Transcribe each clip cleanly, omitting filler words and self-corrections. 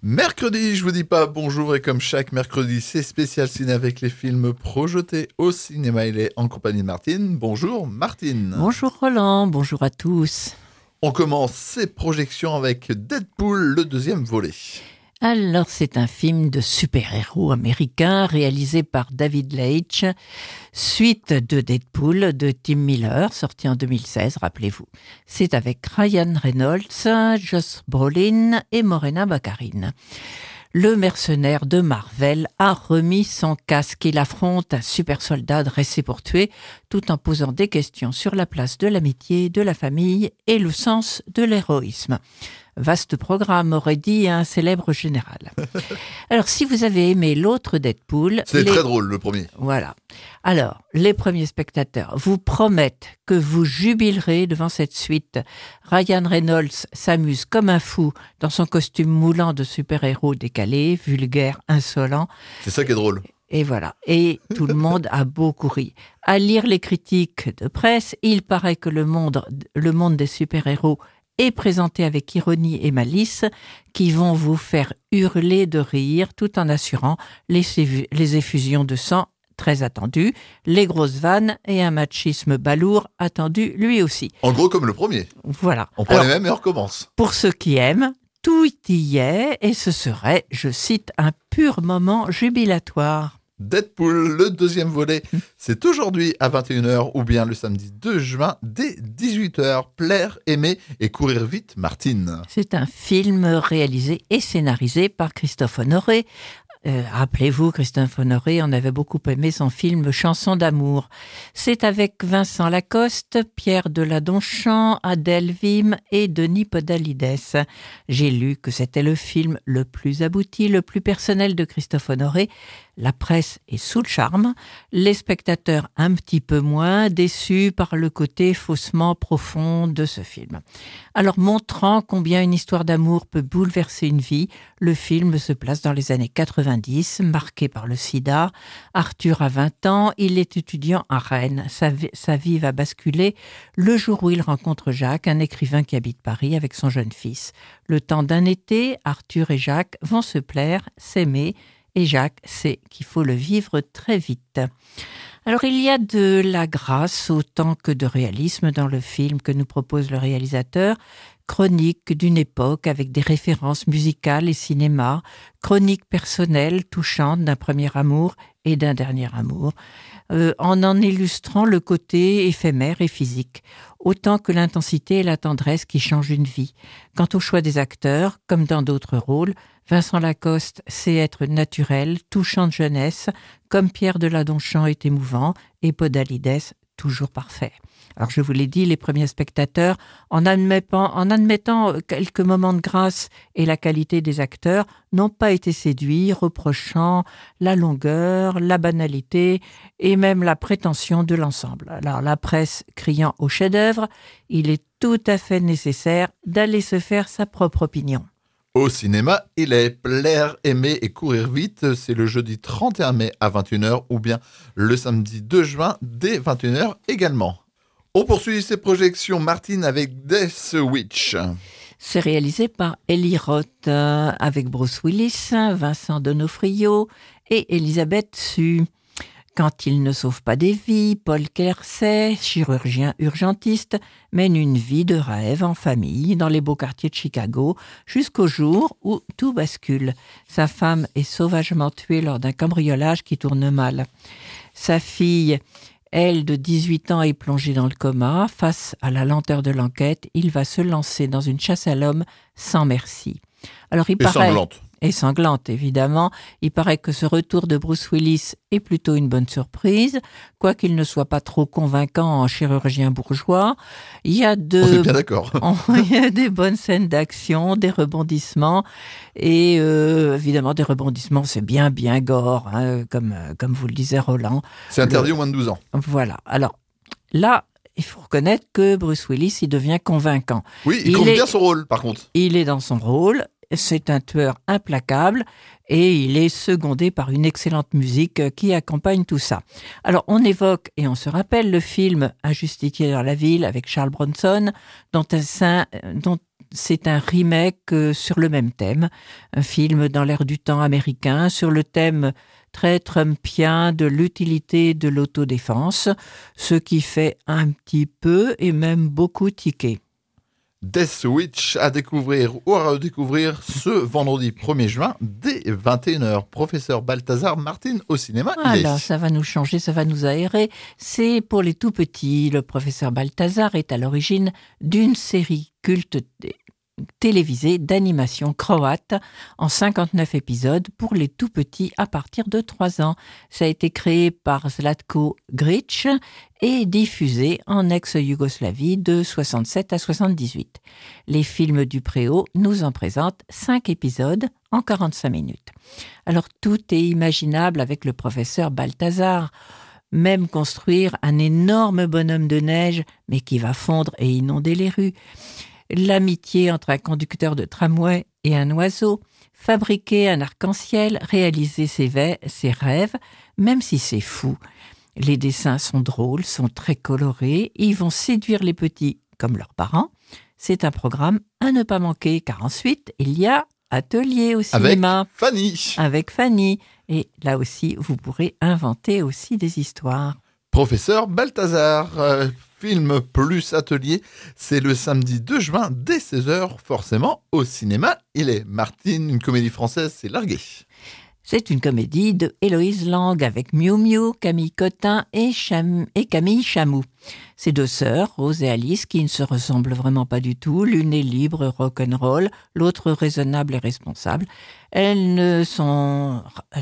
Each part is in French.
Mercredi, je vous dis pas bonjour et comme chaque mercredi, c'est spécial ciné avec les films projetés au cinéma. Il est en compagnie de Martine. Bonjour Martine. Bonjour Roland, bonjour à tous. On commence ces projections avec Deadpool, le deuxième volet. Alors c'est un film de super-héros américain réalisé par David Leitch, suite de Deadpool de Tim Miller, sorti en 2016, rappelez-vous. C'est avec Ryan Reynolds, Josh Brolin et Morena Baccarin. Le mercenaire de Marvel a remis son casque. Il affronte un super soldat dressé pour tuer, tout en posant des questions sur la place de l'amitié, de la famille et le sens de l'héroïsme. Vaste programme, aurait dit un célèbre général. Alors, si vous avez aimé l'autre Deadpool... C'est très drôle, le premier. Voilà. Alors, les premiers spectateurs vous promettent que vous jubilerez devant cette suite. Ryan Reynolds s'amuse comme un fou dans son costume moulant de super-héros décalé, vulgaire, insolent. C'est ça qui est drôle. Et voilà. Et tout le monde a beaucoup ri. À lire les critiques de presse, il paraît que le monde des super-héros est présenté avec ironie et malice, qui vont vous faire hurler de rire tout en assurant les effusions de sang très attendues, les grosses vannes et un machisme balourd attendu lui aussi. En gros, comme le premier. Voilà. On prend les mêmes et on recommence. Pour ceux qui aiment, tout y est et ce serait, je cite, un pur moment jubilatoire. Deadpool, le deuxième volet, c'est aujourd'hui à 21h ou bien le samedi 2 juin dès 18h. Plaire, aimer et courir vite, Martine. C'est un film réalisé et scénarisé par Christophe Honoré. Rappelez-vous, Christophe Honoré, on avait beaucoup aimé son film Chanson d'amour. C'est avec Vincent Lacoste, Pierre Deladonchamp, Adèle Vim et Denis Podalides. J'ai lu que c'était le film le plus abouti, le plus personnel de Christophe Honoré. La presse est sous le charme, les spectateurs un petit peu moins, déçus par le côté faussement profond de ce film. Alors, montrant combien une histoire d'amour peut bouleverser une vie, le film se place dans les années 90, marqué par le sida. Arthur a 20 ans, il est étudiant à Rennes. Sa vie va basculer le jour où il rencontre Jacques, un écrivain qui habite Paris avec son jeune fils. Le temps d'un été, Arthur et Jacques vont se plaire, s'aimer, et Jacques sait qu'il faut le vivre très vite. Alors, il y a de la grâce autant que de réalisme dans le film que nous propose le réalisateur. Chronique d'une époque avec des références musicales et cinéma, chronique personnelle touchante d'un premier amour et d'un dernier amour, en illustrant le côté éphémère et physique, autant que l'intensité et la tendresse qui changent une vie. Quant au choix des acteurs, comme dans d'autres rôles, Vincent Lacoste sait être naturel, touchant de jeunesse, comme Pierre Deladonchamp est émouvant, et Podalides toujours parfait. Alors je vous l'ai dit, les premiers spectateurs, en admettant quelques moments de grâce et la qualité des acteurs, n'ont pas été séduits, reprochant la longueur, la banalité et même la prétention de l'ensemble. Alors la presse criant au chef-d'œuvre, il est tout à fait nécessaire d'aller se faire sa propre opinion. Au cinéma, il est plaire, aimer et courir vite. C'est le jeudi 31 mai à 21h ou bien le samedi 2 juin dès 21h également. On poursuit ces projections, Martine, avec Death Witch. C'est réalisé par Eli Roth avec Bruce Willis, Vincent D'Onofrio et Elisabeth Sue. Quand il ne sauve pas des vies, Paul Kersey, chirurgien urgentiste, mène une vie de rêve en famille dans les beaux quartiers de Chicago jusqu'au jour où tout bascule. Sa femme est sauvagement tuée lors d'un cambriolage qui tourne mal. Sa fille, elle, de 18 ans, est plongée dans le coma. Face à la lenteur de l'enquête, il va se lancer dans une chasse à l'homme sans merci. Alors, Sanglante. Et sanglante, évidemment. Il paraît que ce retour de Bruce Willis est plutôt une bonne surprise, quoiqu'il ne soit pas trop convaincant en chirurgien bourgeois. On est bien d'accord. Il y a des bonnes scènes d'action, des rebondissements, et évidemment des rebondissements, c'est bien gore, hein, comme vous le disait Roland. C'est interdit au moins de 12 ans. Voilà. Alors, là, il faut reconnaître que Bruce Willis, il devient convaincant. Oui, il compte bien son rôle, par contre. Il est dans son rôle. C'est un tueur implacable et il est secondé par une excellente musique qui accompagne tout ça. Alors, on évoque et on se rappelle le film Un justicier dans la ville avec Charles Bronson, dont c'est un remake sur le même thème, un film dans l'air du temps américain sur le thème très trumpien de l'utilité de l'autodéfense, ce qui fait un petit peu et même beaucoup tiquer. Death Witch à découvrir ou à redécouvrir ce vendredi 1er juin dès 21h. Professeur Balthazar Martine au cinéma. Voilà, ça va nous changer, ça va nous aérer. C'est pour les tout petits. Le professeur Balthazar est à l'origine d'une série culte télévisée d'animation croate en 59 épisodes pour les tout petits à partir de 3 ans. Ça a été créé par Zlatko Gric et diffusé en ex-Yougoslavie de 67 à 78. Les films du Préau nous en présentent 5 épisodes en 45 minutes. Alors tout est imaginable avec le professeur Balthazar. Même construire un énorme bonhomme de neige, mais qui va fondre et inonder les rues. L'amitié entre un conducteur de tramway et un oiseau, fabriquer un arc-en-ciel, réaliser ses rêves, même si c'est fou. Les dessins sont drôles, sont très colorés, ils vont séduire les petits comme leurs parents. C'est un programme à ne pas manquer, car ensuite, il y a Atelier au cinéma. Avec Fanny. Et là aussi, vous pourrez inventer aussi des histoires. Professeur Balthazar, film plus atelier, c'est le samedi 2 juin dès 16h, forcément au cinéma. Il est Martine, une comédie française, c'est largué. C'est une comédie de Héloïse Lang avec Miu Miu, Camille Cotin et Camille Chamou. Ces 2 sœurs, Rose et Alice, qui ne se ressemblent vraiment pas du tout, l'une est libre, rock'n'roll, l'autre raisonnable et responsable. Elles sont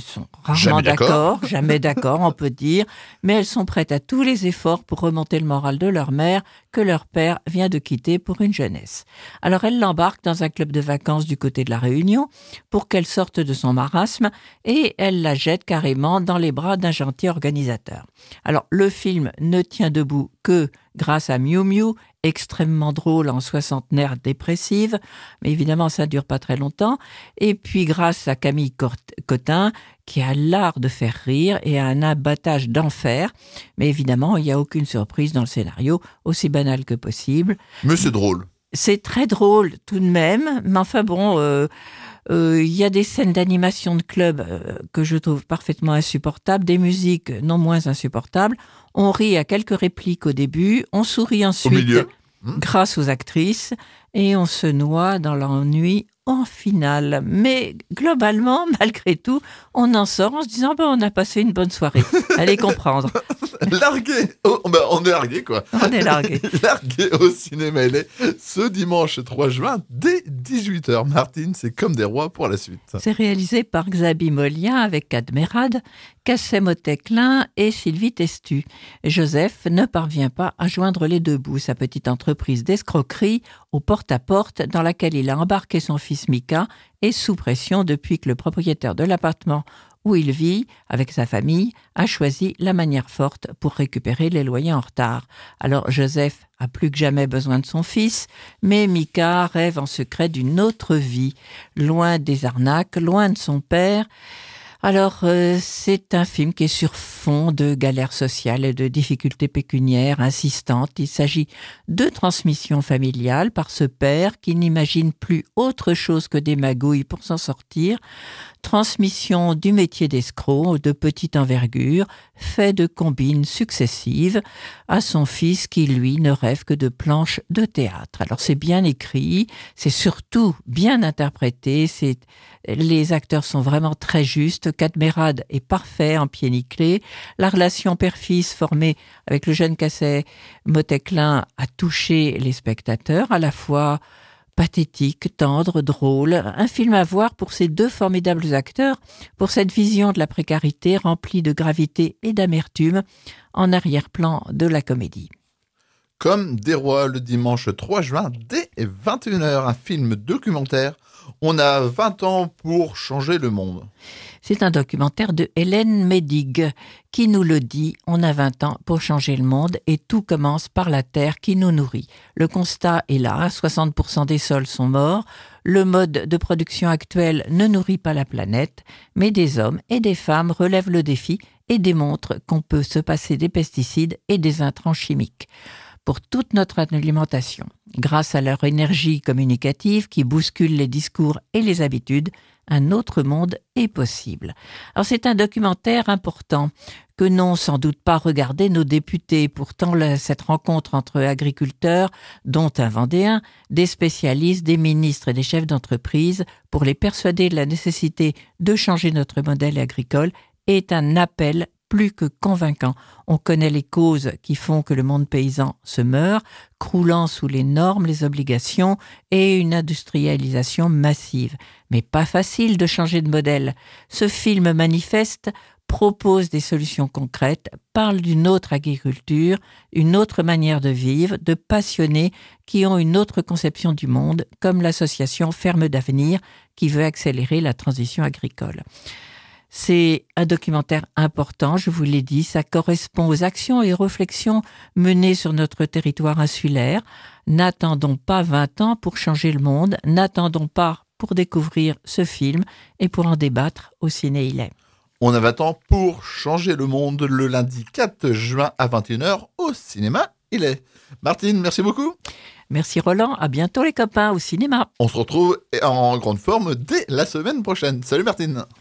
rarement jamais d'accord, on peut dire, mais elles sont prêtes à tous les efforts pour remonter le moral de leur mère, que leur père vient de quitter pour une jeunesse. Alors elles l'embarquent dans un club de vacances du côté de la Réunion pour qu'elle sorte de son marasme et elle la jette carrément dans les bras d'un gentil organisateur. Alors le film ne tient debout que grâce à Miu Miu, extrêmement drôle en soixantenaire dépressive, mais évidemment ça ne dure pas très longtemps, et puis grâce à Camille Cotin, qui a l'art de faire rire et a un abattage d'enfer, mais évidemment il n'y a aucune surprise dans le scénario, aussi banal que possible. Mais c'est drôle. C'est très drôle tout de même, mais enfin bon... y a des scènes d'animation de club que je trouve parfaitement insupportables, des musiques non moins insupportables. On rit à quelques répliques au début, on sourit ensuite grâce aux actrices et on se noie dans l'ennui en finale. Mais globalement, malgré tout, on en sort en se disant on a passé une bonne soirée. Allez comprendre. Largué. On est largué, quoi. On est largué. Largué au cinéma LA ce dimanche 3 juin dès 18h. Martine, c'est comme des rois pour la suite. C'est réalisé par Xabi Molien avec Cadmerade, Kassem Oteklin et Sylvie Testu. Joseph ne parvient pas à joindre les 2 bouts. Sa petite entreprise d'escroquerie au porte-à-porte dans laquelle il a embarqué son fils Mika est sous pression depuis que le propriétaire de l'appartement où il vit avec sa famille a choisi la manière forte pour récupérer les loyers en retard. Alors Joseph a plus que jamais besoin de son fils, mais Mika rêve en secret d'une autre vie, loin des arnaques, loin de son père. Alors, c'est un film qui est sur fond de galères sociales et de difficultés pécuniaires insistantes. Il s'agit de transmission familiale par ce père qui n'imagine plus autre chose que des magouilles pour s'en sortir. Transmission du métier d'escroc de petite envergure, fait de combines successives, à son fils qui, lui, ne rêve que de planches de théâtre. Alors c'est bien écrit, c'est surtout bien interprété, les acteurs sont vraiment très justes, Cadmerade est parfait en pied nickelé, la relation père-fils formée avec le jeune Kassem Oteklin a touché les spectateurs, à la fois pathétique, tendre, drôle, un film à voir pour ces 2 formidables acteurs, pour cette vision de la précarité remplie de gravité et d'amertume en arrière-plan de la comédie. Comme des rois le dimanche 3 juin dès 21h, un film documentaire. On a 20 ans pour changer le monde. C'est un documentaire de Hélène Médig qui nous le dit, on a 20 ans pour changer le monde et tout commence par la terre qui nous nourrit. Le constat est là, 60% des sols sont morts, le mode de production actuel ne nourrit pas la planète, mais des hommes et des femmes relèvent le défi et démontrent qu'on peut se passer des pesticides et des intrants chimiques. pour toute notre alimentation. Grâce à leur énergie communicative qui bouscule les discours et les habitudes, un autre monde est possible. Alors c'est un documentaire important que n'ont sans doute pas regardé nos députés. Pourtant, cette rencontre entre agriculteurs, dont un Vendéen, des spécialistes, des ministres et des chefs d'entreprise, pour les persuader de la nécessité de changer notre modèle agricole, est un appel plus que convaincant. On connaît les causes qui font que le monde paysan se meurt, croulant sous les normes, les obligations et une industrialisation massive. Mais pas facile de changer de modèle. Ce film manifeste propose des solutions concrètes, parle d'une autre agriculture, une autre manière de vivre, de passionnés qui ont une autre conception du monde, comme l'association Ferme d'Avenir qui veut accélérer la transition agricole. C'est un documentaire important, je vous l'ai dit, ça correspond aux actions et réflexions menées sur notre territoire insulaire. N'attendons pas 20 ans pour changer le monde, n'attendons pas pour découvrir ce film et pour en débattre au Ciné Il Est. On a 20 ans pour changer le monde le lundi 4 juin à 21h au cinéma Il Est. Martine, merci beaucoup. Merci Roland, à bientôt les copains au cinéma. On se retrouve en grande forme dès la semaine prochaine. Salut Martine.